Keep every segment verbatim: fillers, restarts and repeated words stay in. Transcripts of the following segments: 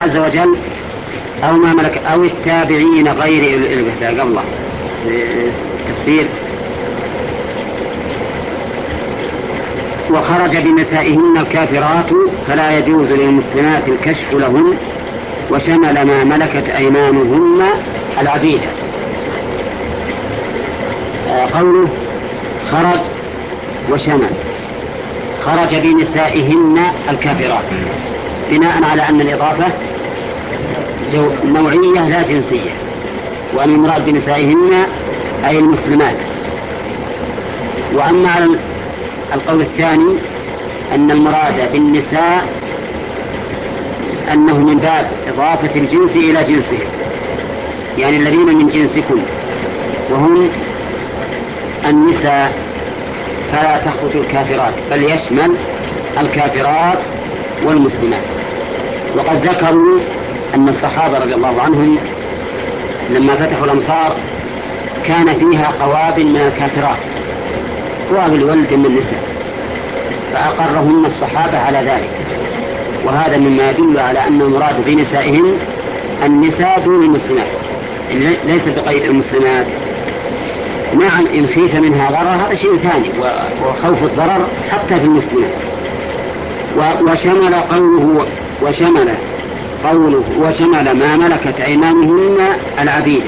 عز وجل أو ما ملك أو التابعين غير الإربة قبله تفسير. وخرج بنسائهن الكافرات فلا يجوز للمسلمات الكشف لهن وشمل ما ملكت أيمانهن العبيد. قوله خرج وشمل، خرج بنسائهن الكافرات بناء على أن الإضافة نوعية لا جنسية، وأن المراد بنسائهن أي المسلمات. وأما على القول الثاني أن المراد بالنساء أنه من باب إضافة الجنس إلى جنسه، يعني الذين من جنسكم وهم النساء، فلا تخرج الكافرات بل يشمل الكافرات والمسلمات. وقد ذكروا أن الصحابة رضي الله عنهم لما فتحوا الأمصار كان فيها قوابل من الكافرات، قوابل ولد من النساء، فأقرهم الصحابة على ذلك. وهذا مما يدل على أن المراد بنسائهم النساء دون المسلمات، ليس بقيد المسلمات. نعم إن خيف منها ضرر هذا شيء ثاني، وخوف الضرر حتى في المسلمات. وشمل قوله وشمل قوله وشمل ما ملكت أيمانهن العبيد.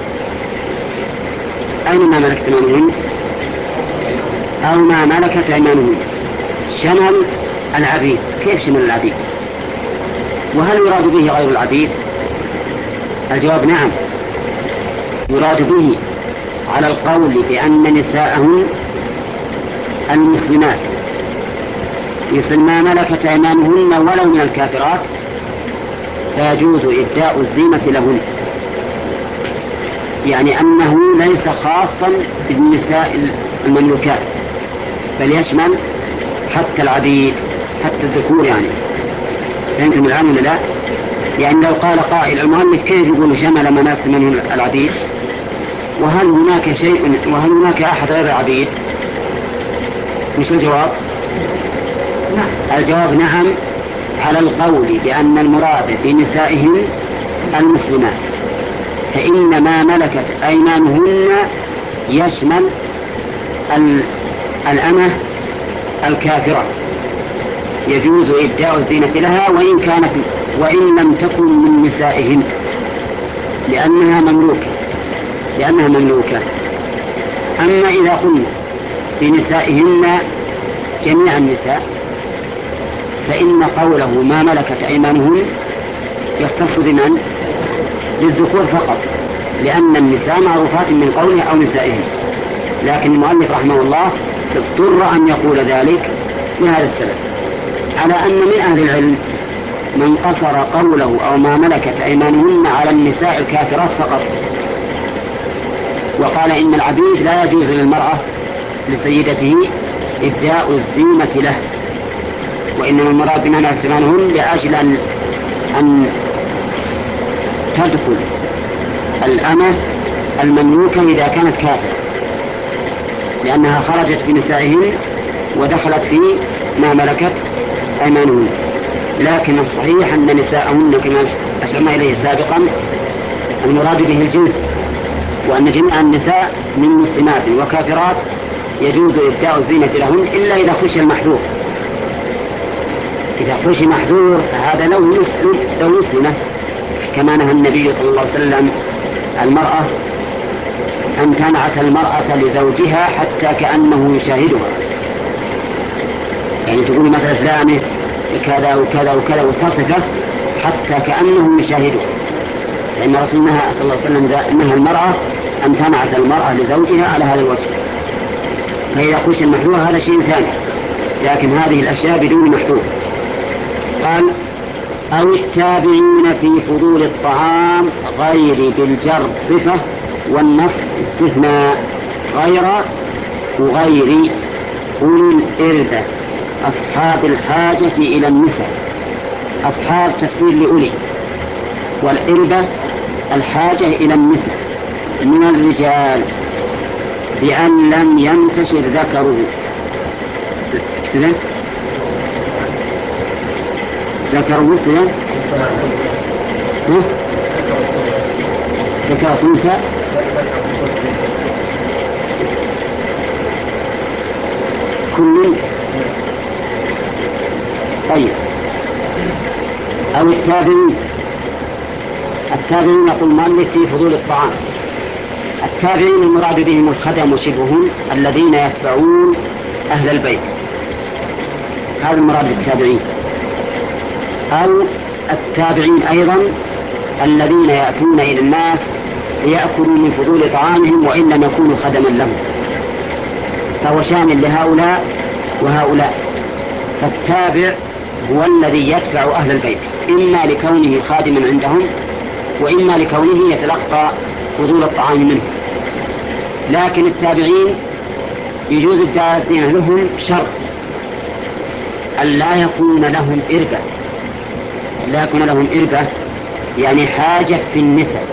أين ما ملكت أيمانهن؟ أو ما ملكت أيمانهن شمل العبيد. كيف شمل العبيد؟ وهل يراد به غير العبيد؟ الجواب نعم، يراد به على القول بأن نساءهم المسلمات مثل ما ملكت أيمانهن ولو من الكافرات فيجوز إبداء الزينة لهن، يعني أنه ليس خاصا بالنساء المملوكات بل يشمل حتى العبيد حتى الذكور. يعني فهمتم الآن ولا لا؟ يعني لو قال قائل المؤلف كيف يقول شمل ما ملكت منه العبيد، وهل هناك شيء وهل هناك أحد غير العبيد؟ مش الجواب؟ الجواب نعم، على القول بأن المراد بنسائهم المسلمات، فإن ما ملكت أيمانهن يشمل الأمة الكافرة يجوز إبداء الزينة لها وإن كانت وإن لم تكن من نسائهن لأنها مملوكة لأنها مملوكة. أما إذا قلنا بنسائهن جميع النساء فإن قوله ما ملكت أيمانهن يختص بمن؟ للذكور فقط، لأن النساء معروفات من قوله أو نسائهن. لكن المؤلف رحمه الله اضطر أن يقول ذلك لهذا السبب، على أن من أهل العلم من قصر قوله أو ما ملكت أيمانهن على النساء الكافرات فقط، وقال إن العبيد لا يجوز للمرأة لسيدته إبداء الزينة له، وإنما المراد بما ملكت أيمانهن لأجل أن, أن تدخل الأمة المملوكة إذا كانت كافرة، لأنها خرجت بنسائهن ودخلت في ما ملكت أيمانهن. لكن الصحيح أن نساءهن كما أشرنا إليه سابقا المراد به الجنس، وأن جميع النساء من مسلمات وكافرات يجوز إبداء الزينة لهن إلا إذا خشي المحذور. إذا خشي محذور فهذا لو لو مسلمة، كما نهى النبي صلى الله عليه وسلم المرأة أن تنعت المرأة لزوجها حتى كأنه يشاهدها، يعني تقول مثلا فلانة كذا وكذا وكذا وتصفه حتى كأنه يشاهده، لأن رسول الله صلى الله عليه وسلم نهى المرأة أن تنعت المرأة لزوجها على هذا الوجه. فإذا خشي المحذور هذا شيء ثاني، لكن هذه الأشياء بدون محذور. قال أو التابعين في فضول الطعام غير بالجر صفة والنصب استثناء، غير وغير أولي الإربة أصحاب الحاجة إلى النساء. أصحاب تفسير لأولي، والإربة الحاجة إلى النساء من الرجال بأن لم ينتشر ذكره ذكره ذكر ثلث كل. طيب، أو التابعين. التابعين يقول المؤلف في فضول الطعام. التابعين المراد بهم الخدم وشبههم الذين يتبعون أهل البيت، هذا المراد بالتابعين. أو التابعين أيضا الذين يأتون إلى الناس ليأكلوا من فضول طعامهم وإن لم يكونوا خدما لهم، فهو شامل لهؤلاء وهؤلاء. فالتابع هو الذي يتبع أهل البيت إما لكونه خادما عندهم وإما لكونه يتلقى فضول الطعام منه. لكن التابعين يجوز التأذين لهم شرط أن لا يكون لهم إربة، لا يكون لهم إربة يعني حاجة في النساء.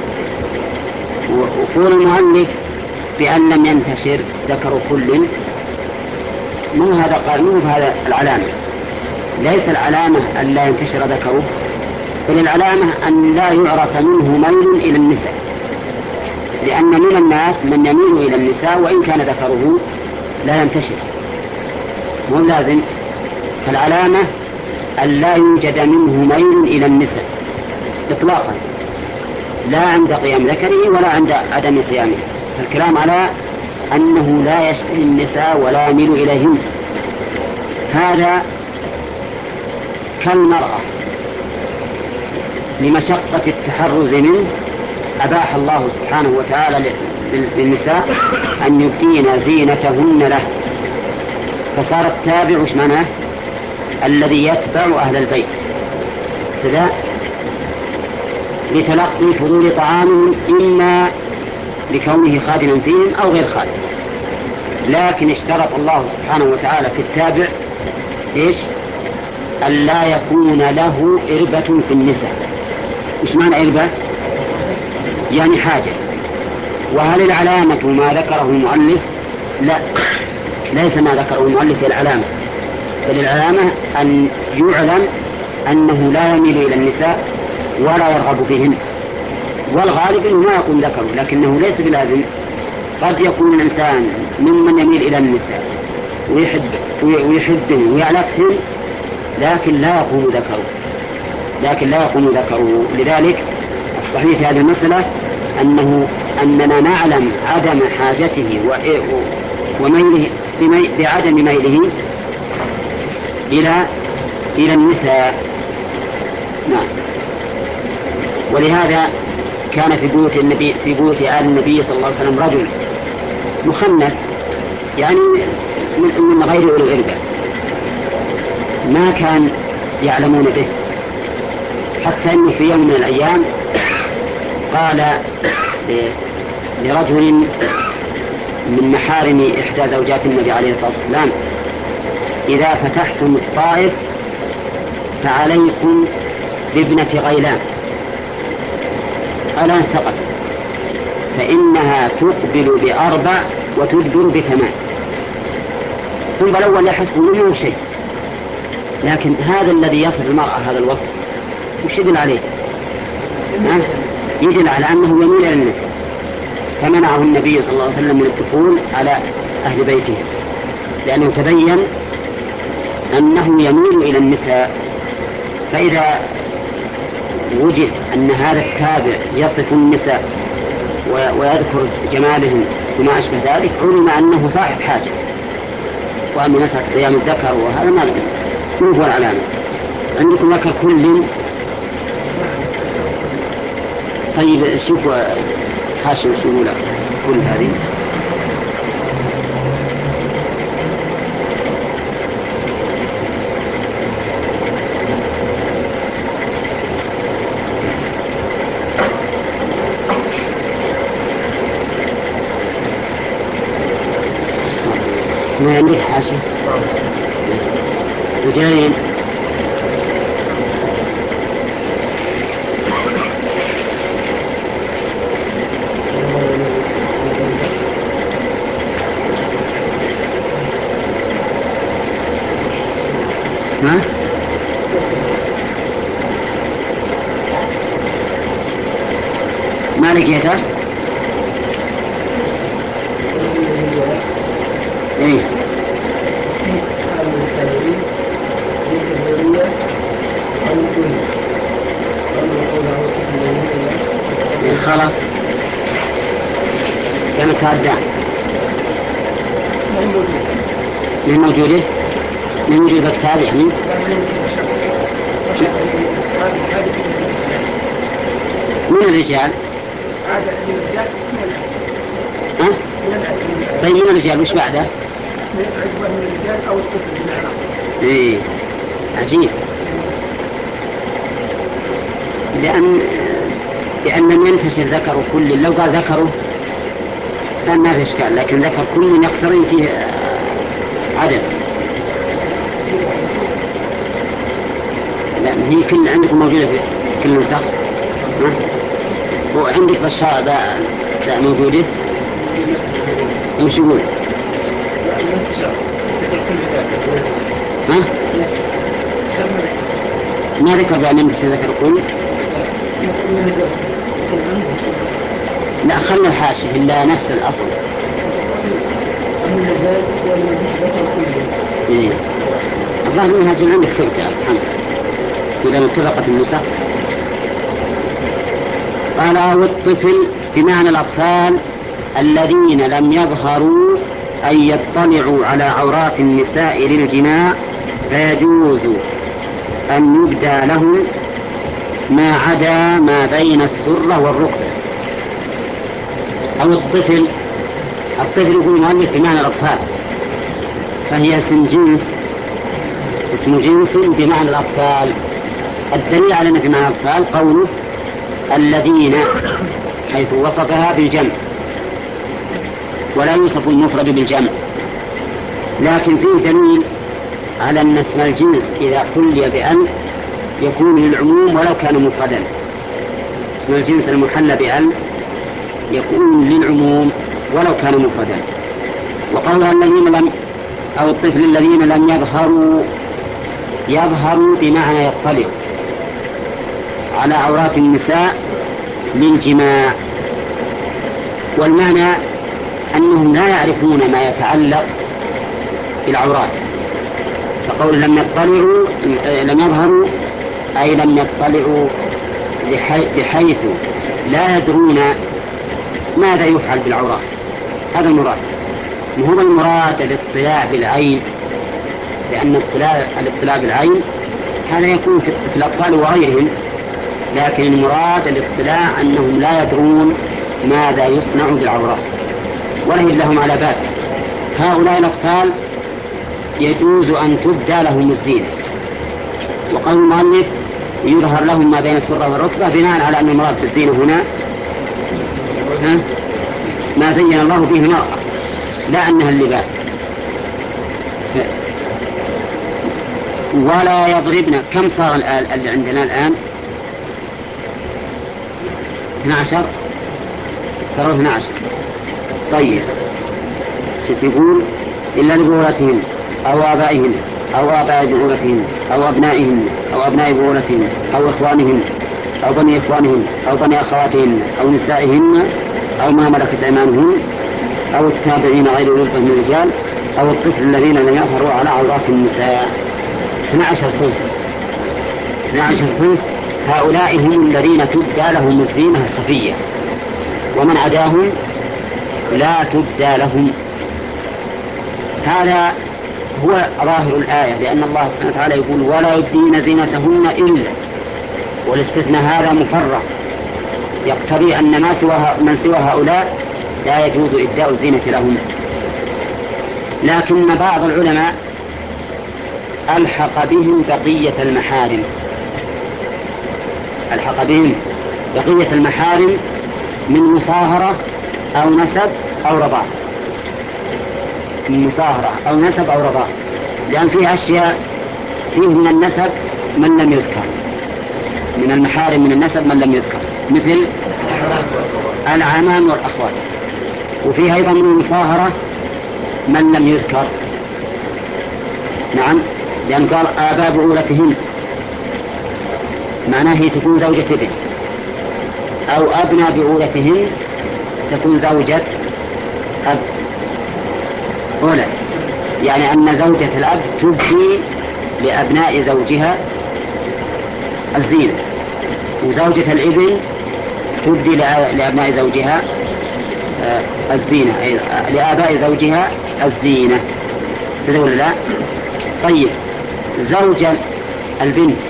وقول المؤلف بأن لم ينتشر ذكر كل، مو هذا قال مو هذا العلامة، ليس العلامة أن لا ينتشر ذكره، بل العلامة أن لا يعرف منه ميل إلى النساء، لأن من الناس من يميل إلى النساء وإن كان ذكره لا ينتشر، مو لازم. فالعلامة أن لا يوجد منه ميل إلى النساء إطلاقا، لا عند قيام ذكره ولا عند عدم قيامه. فالكلام على أنه لا يشتهي النساء ولا يميل إليهن. هذا كالمرأة لمشقة التحرز منه أباح الله سبحانه وتعالى للنساء أن يبدين زينتهن له، فصار التابع وش معناه؟ الذي يتبع أهل البيت سداء لتلقي فضول طعامهم إما لكونه خادما فيهم أو غير خادم. لكن اشترط الله سبحانه وتعالى في التابع إيش؟ أن لا يكون له إربة في النساء. إيش معنى إربة؟ يعني حاجة. وهل العلامة ما ذكره المؤلف؟ لا، ليس ما ذكره المؤلف العلامة، بل العلامة أن يعلم أنه لا يميل إلى النساء ولا يرغب فيهن، والغالب أنه ما يكون ذكره، لكنه ليس بلازم. قد يكون الإنسان ممن يميل إلى النساء ويحب ويحبه ويعلقهن، لكن لا يقوم ذكره لكن لا يقوم ذكره لذلك الصحيح في هذه المسألة أنه أننا نعلم عدم حاجته وميله بعدم ميله إلى إلى النساء. نعم. ولهذا كان في بيوت النبي في بيوت آل النبي صلى الله عليه وسلم رجل مخنث، يعني من غير أولي الإربة، ما كان يعلمون به، حتى أنه في يوم من الأيام قال لرجل من محارم إحدى زوجات النبي عليه الصلاة والسلام: إذا فتحتم الطائف فعليكم بابنة غيلان على الثقف، فإنها تقبل بأربع وتدبر بثمان. ثم الأول يحسب منه شيء، لكن هذا الذي يصف المرأة هذا الوصف وش يدل عليه؟ ها؟ يدل على أنه يميل إلى النساء، فمنعه النبي صلى الله عليه وسلم من الدخول على أهل بيته، لأنه تبين أنه يميل إلى النساء. فإذا وجد أن هذا التابع يصف النساء ويذكر جمالهن وما أشبه ذلك، علم أنه صاحب حاجة. وأما مسألة قيام الذكر وهذا ما هو العلامة. عندكم ذكر كل. طيب شوفوا حاشا وشمولة كل هذه. ما عندك حاشا وجاين ها؟ ما لقيته؟ ايه خلاص كانت تعدى من موجوده من موجود بكتاب يعني من الرجال. ها؟ طيب من الرجال وش بعده؟ ايه عجيب. لأن لأن لم ينتشر ذكر كل، لو قال ذكره كان ما في إشكال، لكن ذكر كل يقترن فيه عدد. لا هي كل عندكم موجودة في كل نسخ. وعندك بشار ذا موجودة. وش يقول؟ ها؟ ما ذكر بأن ينتشر ذكر كل. لا خلنا الحاشية إلا نفس الأصل. إيه الظاهر منها جل عندك سبتة الحمد إذا اتفقت النسخ. قال أو الطفل بمعنى الأطفال الذين لم يظهروا أن يطلعوا على عورات النساء للجماع، فيجوز أن يبدى لهم ما عدا ما بين السرة والركبة. أو الطفل، الطفل يقول المؤلف بمعنى الأطفال، فهي اسم جنس، اسم جنس بمعنى الأطفال. الدليل على أنه بمعنى الأطفال قوله الذين، حيث وصفها بالجمع ولا يوصف المفرد بالجمع. لكن فيه دليل على أن اسم الجنس إذا حلي بأن يكون للعموم ولو كان مفردا. اسم الجنس المحلى بأن يكون للعموم ولو كان مفردا. وقولها الذين لم، أو الطفل الذين لم يظهروا، يظهروا بمعنى يطلع على عورات النساء للجماع، والمعنى أنهم لا يعرفون ما يتعلق بالعورات. فقول لم يطلعوا لم يظهروا أي لم يطلعوا بحيث لا يدرون ماذا يفعل بالعورات. هذا المراد، وهو المراد الاطلاع بالعين، لأن الاطلاع, الاطلاع بالعين هذا يكون في الأطفال وغيرهم، لكن المراد الاطلاع أنهم لا يدرون ماذا يصنع بالعورات ولا لهم على بال. هؤلاء الأطفال يجوز أن تبدى لهم الزينة. وقول المؤلف يظهر لهم ما بين السرة والركبة بناء على أن المراد بالزينة هنا ما زين الله به المرأة، لا أنها اللباس. ولا يضربن. كم صار اللي عندنا الآن؟ اثنا عشر، صاروا اثنا عشر. طيب شوف يقول إلا لبعولتهن أو آبائهن أو آباء بعولتهن أو أبنائهن أو أبناء بعولتهن أو إخوانهن أو بني إخوانهن أو بني أخواتهن أو نسائهن أو ما ملكت أيمانهن أو التابعين غير أولي الإربة من الرجال أو الطفل الذين لم يظهروا على عورات النساء. اثنا عشر صنف. اثنا عشر صنف. هؤلاء هم الذين تبدى لهم الزينة الخفية، ومن عداهم لا تبدى لهم. هذا هو ظاهر الآية، لأن الله سبحانه وتعالى يقول ولا يبدين زينتهن إلا، والاستثناء هذا مفرق يقتضي أن ما سوى من سوى هؤلاء لا يجوز إبداء الزينة لهم. لكن بعض العلماء ألحق بهم بقية المحارم، ألحق بهم بقية المحارم من مصاهرة أو نسب أو رضاع، من مصاهرة أو نسب أو رضاع، لأن فيه أشياء فيه من النسب من لم يذكر، من المحارم من النسب من لم يذكر، مثل العمام والأخوات. وفيه أيضا من المصاهرة من لم يذكر. نعم، لأن قال آباء بعولتهن، معناه هي تكون زوجة ابن، أو أبنى بعولتهن تكون زوجة أب أولى، يعني أن زوجة الأب تبدي لأبناء زوجها الزينة، وزوجة الابن تبدي لأبناء زوجها الزينة، لآباء زوجها الزينة. صدق ولا لا؟ طيب زوج البنت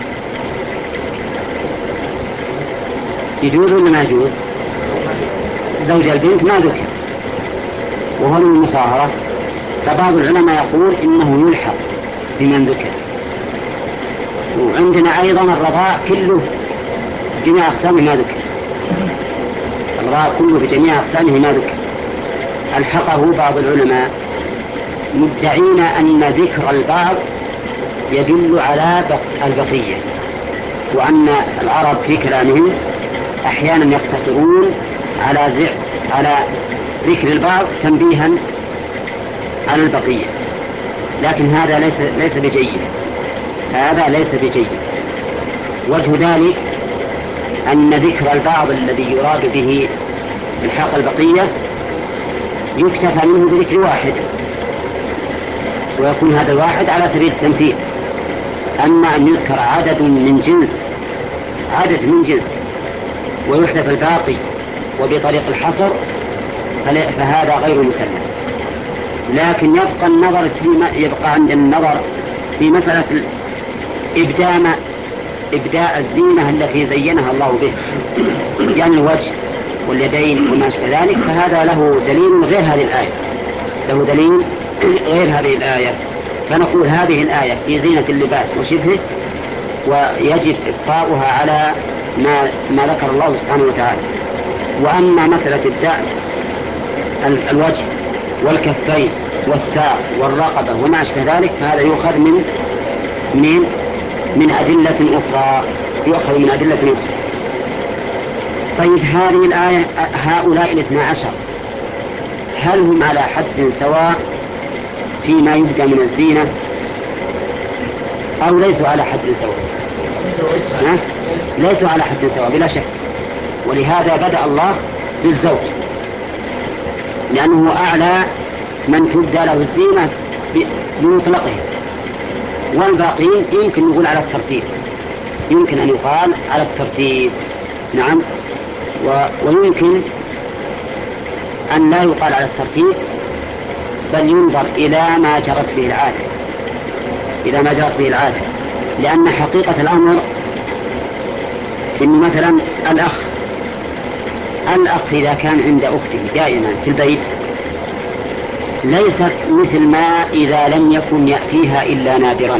يجوز ولا ما يجوز؟ زوج البنت ما ذكر وهو من المصاهرة، فبعض العلماء يقول إنه يلحق بمن ذكر. وعندنا أيضا الرضاع كله جميع أقسامه ما ذكر، الرضاع كله بجميع أقسامه ما ذكر، ألحقه بعض العلماء مدعين أن ذكر البعض يدل على البقية، وأن العرب في كلامهم أحيانا يقتصرون على على ذكر البعض تنبيها على البقية، لكن هذا ليس ليس بجيد، هذا ليس بجيد. وجه ذلك أن ذكر البعض الذي يراد به الحاق البقية يكتفى منه بذكر واحد، ويكون هذا الواحد على سبيل التمثيل. أما أن يذكر عدد من جنس عدد من جنس ويحذف الباقي وبطريق الحصر فهذا غير مسلم. لكن يبقى النظر فيما يبقى عندنا النظر في مسألة إبداء إبداء الزينة التي زينها الله به، يعني الوجه واليدين وما أشبه ذلك، فهذا له دليل غير هذه الآية، له دليل غير هذه الآية. فنقول هذه الآية في زينة اللباس وشبهه، ويجب إبقاؤها على ما ما ذكر الله سبحانه وتعالى. وأما مسألة إبداء الوجه والكفين والساق والرقبة وما أشبه ذلك فهذا يؤخذ من من من أدلة أخرى، يؤخذ من أدلة أخرى. طيب هذه الآية هؤلاء الاثنى عشر هل هم على حد سواء فيما يبدأ من الزينة أو ليسوا على حد سواء؟ ليسوا على حد سواء بلا شك، ولهذا بدأ الله بالزوج لأنه أعلى من تبدأ له الزينة بمطلقه، والباقين يمكن نقول على الترتيب، يمكن أن يقال على الترتيب نعم، ويمكن أن لا يقال على الترتيب بل ينظر إلى ما جرت به العادة، إلى ما جرت به العادة. لأن حقيقة الأمر إن مثلا الأخ الأخ إذا كان عند أخته دائما في البيت ليست مثل ما إذا لم يكن يأتيها إلا نادرا.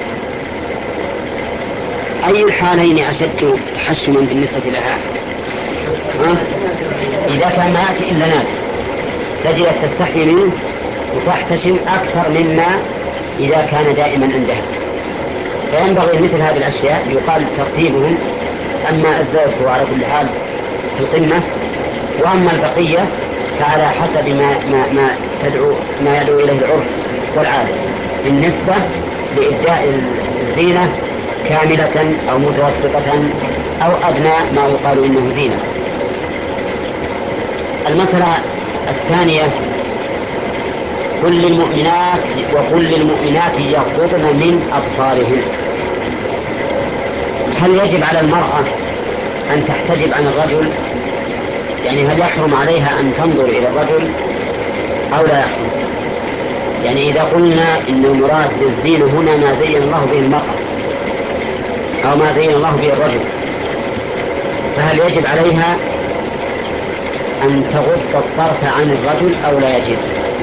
أي الحالين أشد تحشما بالنسبة لها؟ ها؟ إذا كان ما يأتي إلا نادر تجد تستحي منه وتحتشم أكثر مما إذا كان دائما عندها. فينبغي مثل هذه الأشياء يقال ترتيبهم، أما الزوج هو على كل حال في القمة، وأما البقية فعلى حسب ما, ما, ما, تدعو ما يدعو إليه العرف والعادة بالنسبة لإبداء الزينة كاملة أو متوسطة أو أدنى ما يقال إنه زينة. المسألة الثانية قل للمؤمنات وقل للمؤمنات يغضضن من أبصارهن. هل يجب على المرأة أن تحتجب عن الرجل؟ يعني هل يحرم عليها أن تنظر إلى الرجل أو لا يحرم؟ يعني إذا قلنا إن المراد بالزينة هنا ما زين الله به المرأة أو ما زين الله به الرجل، فهل يجب عليها أن تغض الطرف عن الرجل أو لا يجب؟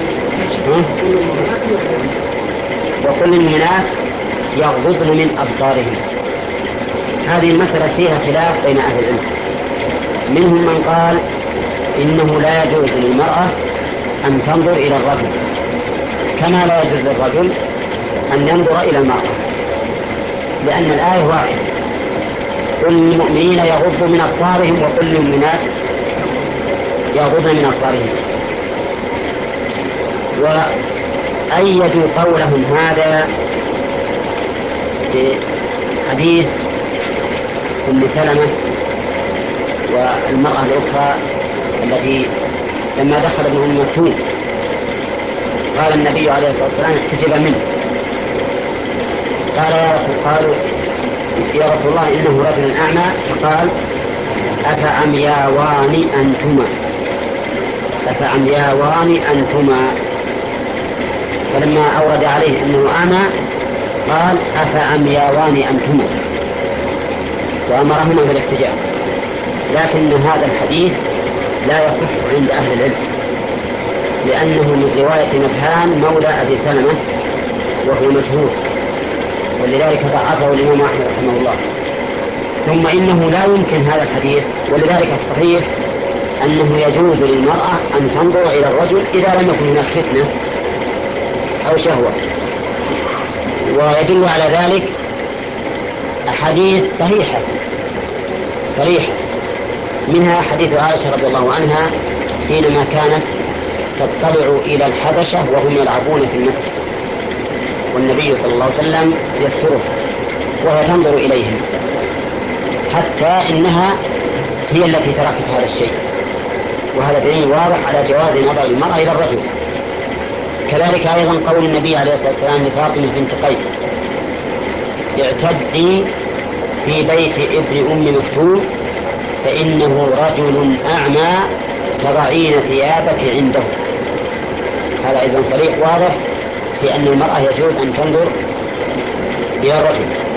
وقل للمؤمنات يغضضن من أبصارهن. هذه المسألة فيها خلاف بين أهل العلم، منهم من قال إنه لا يجوز للمرأة أن تنظر إلى الرجل كما لا يجوز للرجل أن ينظر إلى المرأة، لأن الآية واحدة، قل للمؤمنين يغضوا من أبصارهم وقل للمؤمنات يغضضن من أبصارهم. وأيدوا قولهم هذا بحديث أم سلمة والمرأة الأخرى التي لما دخل ابن أم مكتوم قال النبي عليه الصلاة والسلام احتجب منه، قال يا رسول قالوا يا رسول الله إنه رجل أعمى، فقال أفعمياوان أنتما أفعمياوان أنتما فلما أورد عليه أنه أعمى قال أفعمياوان أنتما وأمرهما بالاحتجاب. لكن هذا الحديث لا يصح عند أهل العلم لأنه من رواية نبهان مولى أبي سلمة وهو مجهول، ولذلك ضعفه الإمام أحمد رحمه الله. ثم إنه لا يمكن هذا الحديث، ولذلك الصحيح أنه يجوز للمرأة أن تنظر إلى الرجل إذا لم يكن هناك فتنة أو شهوة. ويدل على ذلك أحاديث صحيحة صريحة، منها حديث عائشة رضي الله عنها حينما كانت تطلع إلى الحبشة وهم يلعبون في المسجد والنبي صلى الله عليه وسلم يستره وهي تنظر إليهم، حتى إنها هي التي تركت هذا الشيء، وهذا دليل واضح على جواز نظر المرأة إلى الرجل. كذلك أيضا قول النبي عليه الصلاة والسلام لفاطمة بنت قيس اعتدي في بيت ابن أم مكتوم فإنه رجل أعمى تضعين ثيابك عنده. هذا أيضا صريح واضح في أن المرأة يجوز أن تنظر إلى الرجل.